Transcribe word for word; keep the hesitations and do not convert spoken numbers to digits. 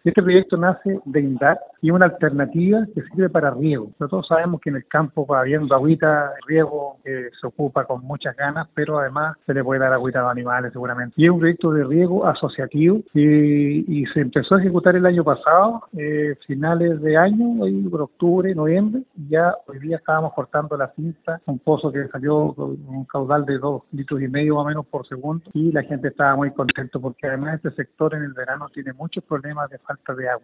Este proyecto nace de INDAP y es una alternativa que sirve para riego. Nosotros sabemos que en el campo, habiendo agüita, el riego eh, se ocupa con muchas ganas, pero además se le puede dar agüita a los animales seguramente. Y es un proyecto de riego asociativo y, y se empezó a ejecutar el año pasado, eh, finales de año, ahí por octubre, noviembre. Ya hoy día estábamos cortando la cinta, un pozo que salió con un caudal de dos litros y medio más o menos por segundo, y la gente estaba muy contento porque además este sector en el verano tiene muchos problemas de falta de agua.